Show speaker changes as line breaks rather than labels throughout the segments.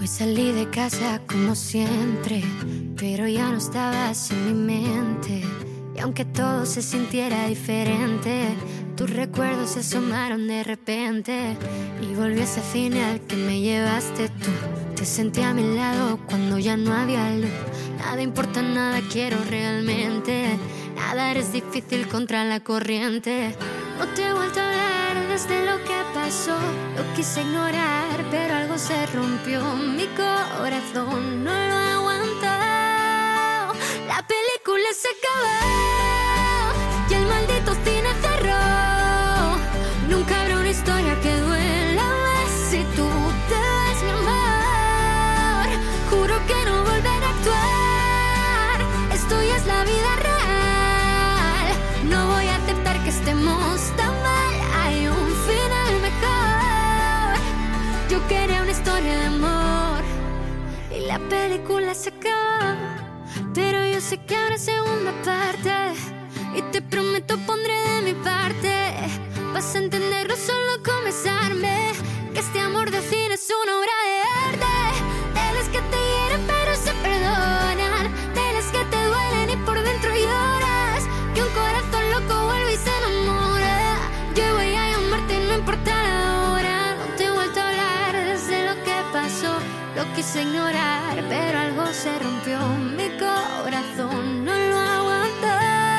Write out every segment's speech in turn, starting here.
Hoy salí de casa como siempre, pero ya no estabas en mi mente. Y aunque todo se sintiera diferente, tus recuerdos se asomaron de repente. Y volví a ese final que me llevaste tú. Te sentí a mi lado cuando ya no había luz. Nada importa, nada quiero realmente. Nada es difícil contra la corriente. No te he vuelto a hablar desde lo que pasó. Lo quise ignorar, pero algo se rompió. Mi corazón no lo aguantó. La película se acabó y el maldito cine cerró. Nunca habrá una historia que duela más si tú te vas, mi amor. Juro que no volveré a actuar. Esto ya es la vida real. No voy a aceptar que estemos tan mal. Hay un final mejor. Yo quería una historia de amor y la película se acabó. Pero yo sé que habrá segunda parte y te prometo pondré de mi parte. Vas a entenderlo solo con besarme, que este amor de cine es una obra de arte. De las que te hieren pero se perdonan, de las que te duelen y por dentro lloras. Que un corazón loco vuelve y se enamora. Yo voy a llamarte, no importa la hora. No te he vuelto a hablar desde lo que pasó. Lo quise ignorar, pero algo se rompió. Mi corazón no lo aguantó.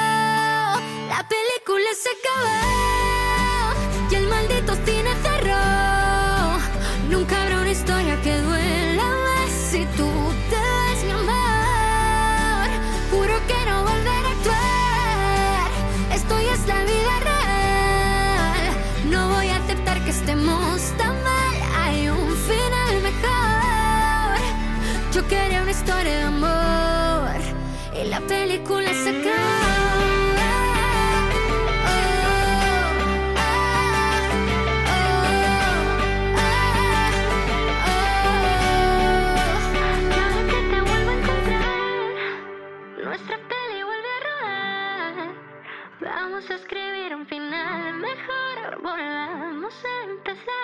La película se acabó y el maldito cine cerró. Nunca habrá una historia que duela más si tú te vas, mi amor. Juro que no volveré a actuar. Esto ya es la vida real. No voy a aceptar que estemos tan mal. Hay un final mejor. Yo quería una historia de amor y la película se acabó. Nuestra peli vuelve a rodar. Vamos a escribir un final mejor. Volvamos a empezar.